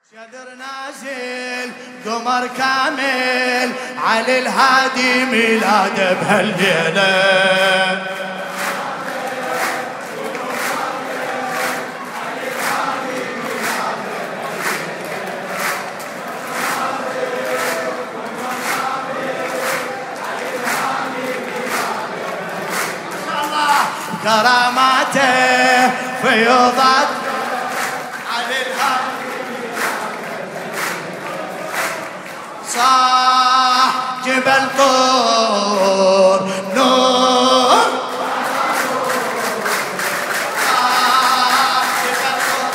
شذر نازل قمر كامل علي الهادي ميلاده بهالليله. كراماته فيوضات على الهادي صاح جبل طور نور صاح جبل طور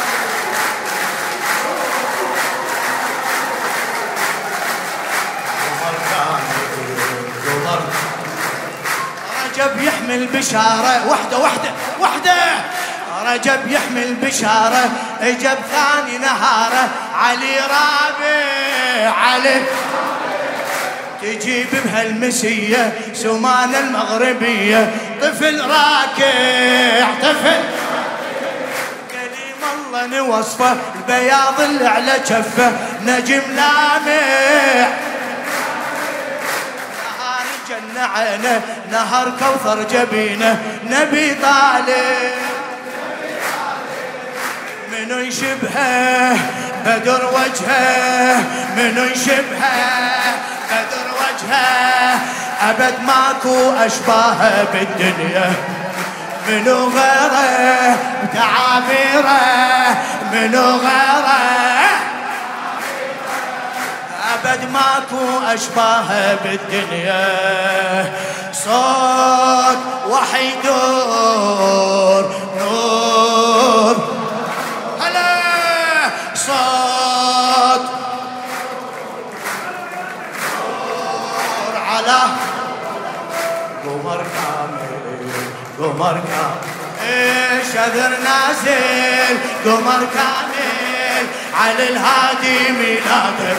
قمر رجب يحمل بشارة وحدة رجب يحمل بشارة اجب ثاني نهاره علي رابع علي تجيب بهالمسية سمان المغربية طفل راكع طفل كليم الله نوصفه البياض اللي على جفه نجم لامع جنة عينه نهر كوثر جبينه نبي طالب منو يشبهه بدر وجهه منو يشبهه بدر وجهه أبد ماكو أشباهه بالدنيا منو غيره تعابيره منو غيره أبد ماكو أشباه بالدنيا صوت وحيد نور هلا صوت نور على قمر كامل شذر نازل قمر كامل على الهادي ميلاده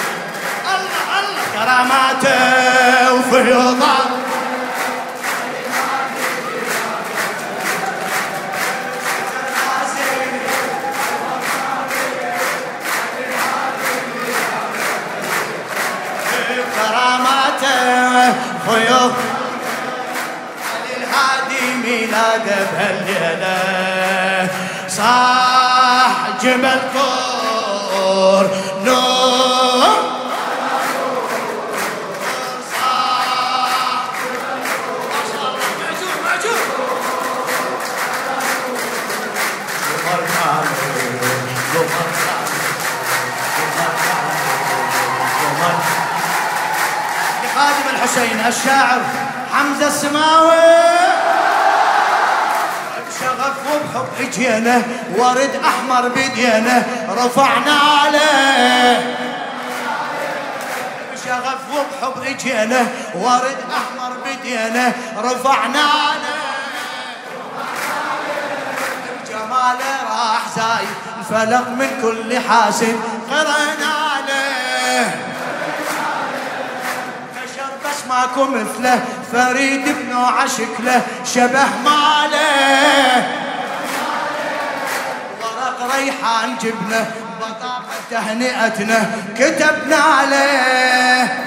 كراماته وفيوضات كراماته فيوض الهادي ميلاده بهالليله صاح جبل طور نور خادم الحسين الشاعر حمزة السماوي بشغف وبحب اجينا ورد احمر بدينا رفعنا عليه بشغف وبحب اجينا ورد احمر بدينا رفعنا عليه بجماله راح زايد الفلق من كل حاسد قرنا عليه ماكو مثله فريد بنوع شكله شبه ماله ورق ريحان جبنه بطاقة تهنئتنا كتبنا عليه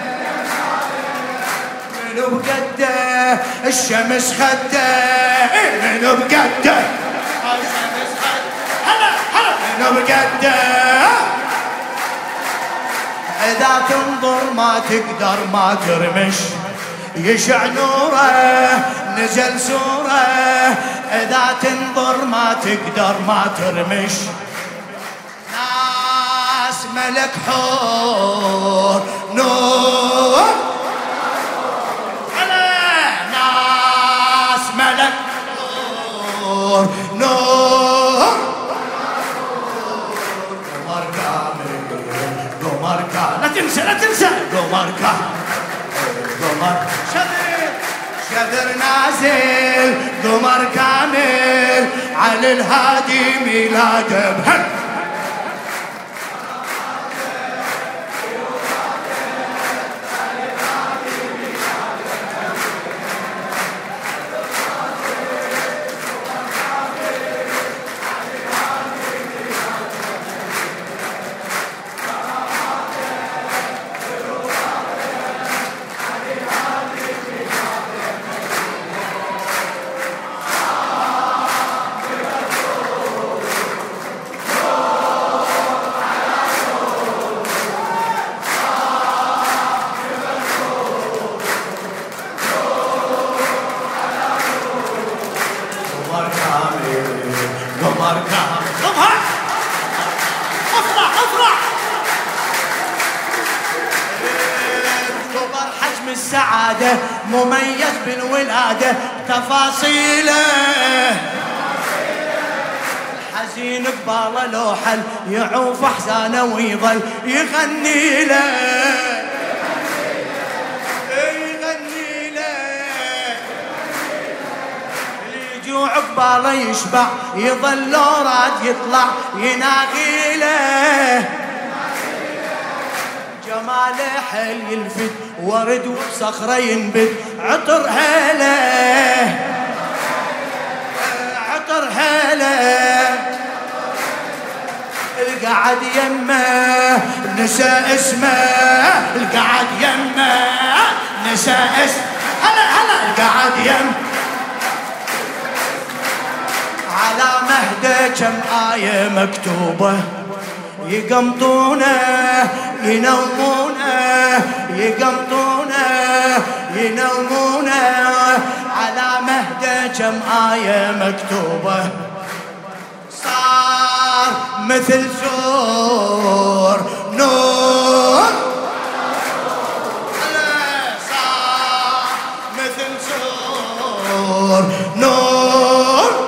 منو بقده الشمس خده منو بقده الشمس خده هلا منو بقده إذا تنظر ما تقدر ما ترمش يشع نوره نزل سوره إذا تنظر ما تقدر ما ترمش ناس ملك حور نور ناس ملك حور نور لا تنسى قمر شذر نازل قمر كامل على الهادي ميلاده بهل السعادة مميز بالولادة تفاصيله حزين قباله لوحل يعوف احزانه ويظل يغني له يغني له الجوع قباله يشبع يظل لو راد يطلع يناغي له جماله حل يلفت ورد وبصخره ينبت عطر هله عطر هله القعد يمه نسى اسمه القعد يمه نسى اسمه هلا هلا القعد يمه على مهده كم آية مكتوبة يقمطونه ينومونه يقمطونه ينومونه على مهده كم آية مكتوبة صار مثل زور نور صار مثل زور نور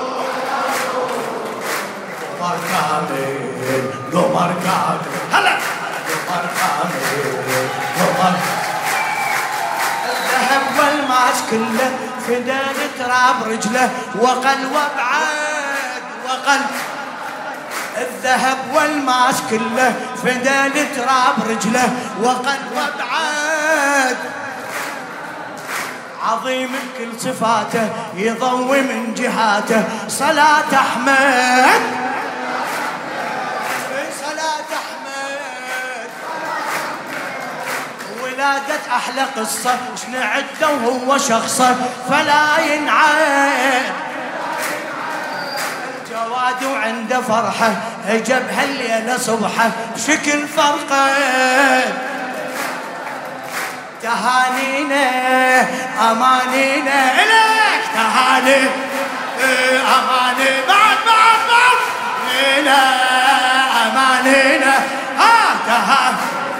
قمر كامل قمر كامل هلا قمر كامل قمر الذهب والماس كله فدان تراب رجله وقل وابعد وقل الذهب والماس كله فدان تراب رجله وقل وابعد عظيم كل صفاته يضوي من جهاته صلاة أحمد صلاة أحمد ولادة أحلى قصة شنعده وهو شخصه فلا ينعاد الجواد وعنده فرحة هجب هالليلة صبحه بشكل فرقه تهانينا أمانينا إليك تهاني أماني بعد إلى أمانينا تهاني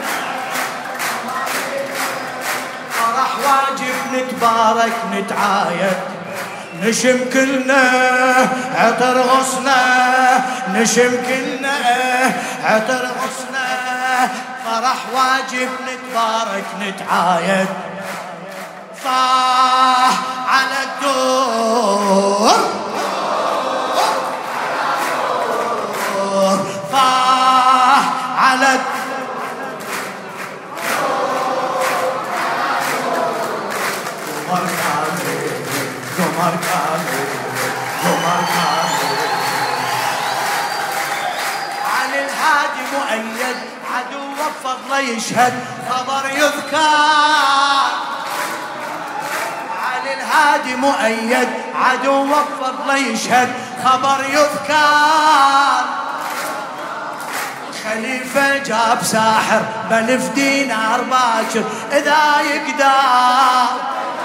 فرح واجب نتبارك نتعايد نشم كلنا عطر غصنا نشم كلنا عطر غصنا فرح واجب نتبارك نتعايد صاح على الدور صاح على قمر كامل قمر كامل قمر كامل على الهادي مؤيد عدو بفضله يشهد خبر يذكر على الهادي مؤيد عدو بفضله يشهد خبر يذكر خليفة جاب ساحر بلف دينار باكر إذا يقدر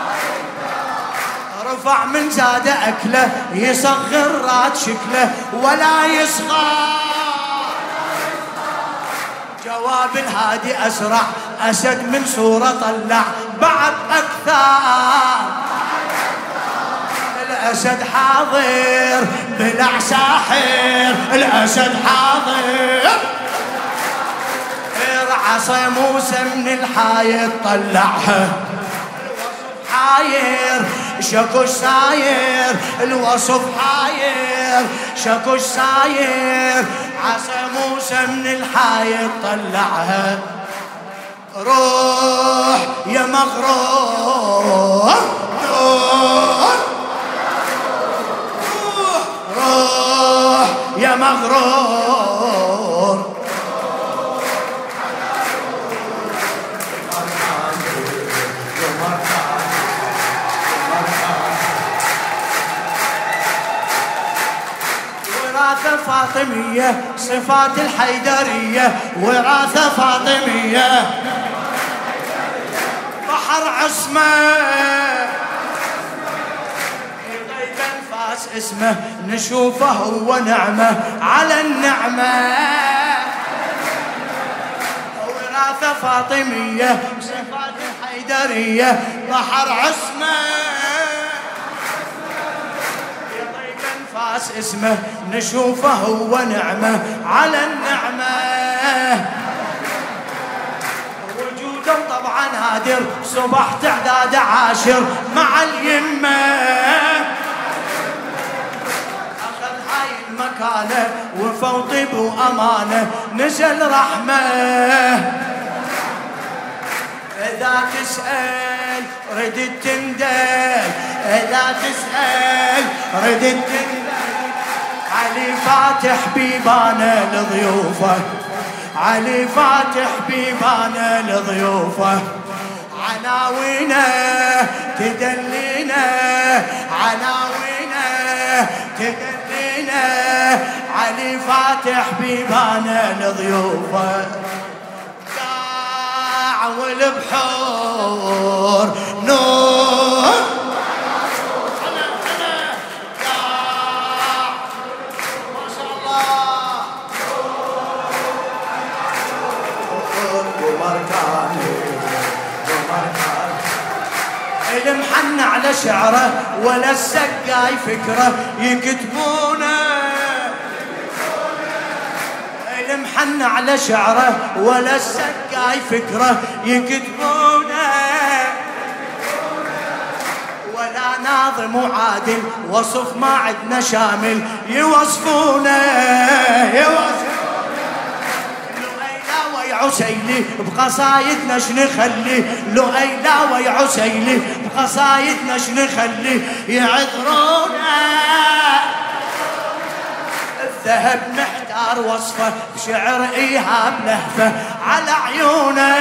رفع من زاد أكله يصغر رات شكله ولا يصغر جواب الهادي أسرع أسد من صورة طلع بعد أكثر الأسد حاضر بلع ساحر الأسد حاضر عصا موسى من الحايط طلعها حاير شكوش ساير الوصف حاير شكوش ساير عصا موسى من الحايط طلعها روح يا مغرور روح يا مغرور وراثة فاطمية صفات الحيدرية وراثة فاطمية بحر عصمة غيب انفاس اسمه نشوفه هو نعمة على النعمة ثلاثة فاطمية صفات حيدرية بحر عصمة يطيب انفاس اسمه نشوفه هو نعمة على النعمة وجوده طبعا هادر صبح تعداد عاشر مع اليمة مكانه وفوق بأمانه نزل رحمة إذا تسأل ردت تندل إذا تسأل ردت تندل علي فاتح بيبانه لضيوفه علي فاتح بيبانه لضيوفه عناوينه تدلينا عناوينه تدلينا علي فاتح بيبانه لضيوفه داع والبحور نور داع ما شاء الله ومركاني المحن على شعره ولا السقاي فكره يكتبونه المحن على شعره ولا السقاي فكره يكتبونه ولا ناظم وعادل وصف ما عدنا شامل يوصفونه عسيلي بقصايدنا شنخلي لؤيلا ويا عسيلي بقصايدنا شنخلي يعذرونا الذهب محتار وصفه بشعر ايهاب لهفه على عيونه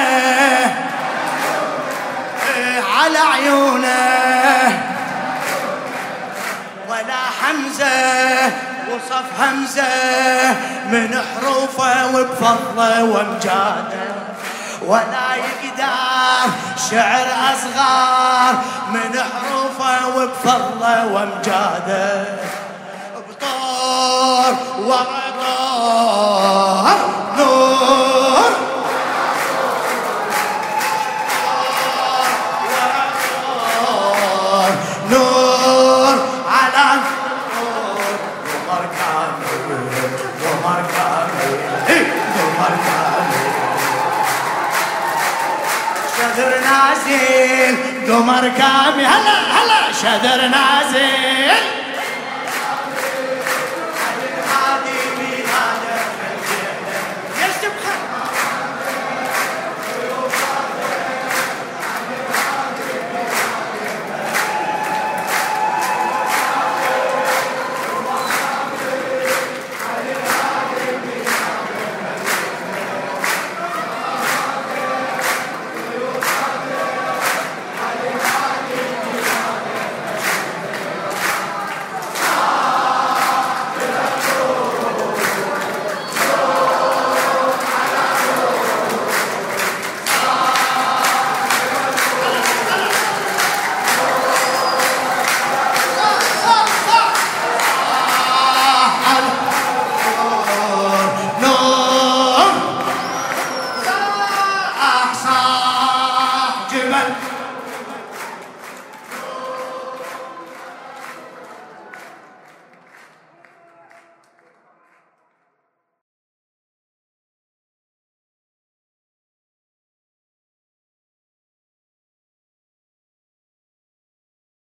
على عيونه ولا حمزه وصف همزة من حروفه وبفضله وامجاده ولا يقدر شعر أصغر من حروفه وبفضله وامجاده بطور وغطور نور نور على شذر نازل قمر كامل هلا هلا شذر نازل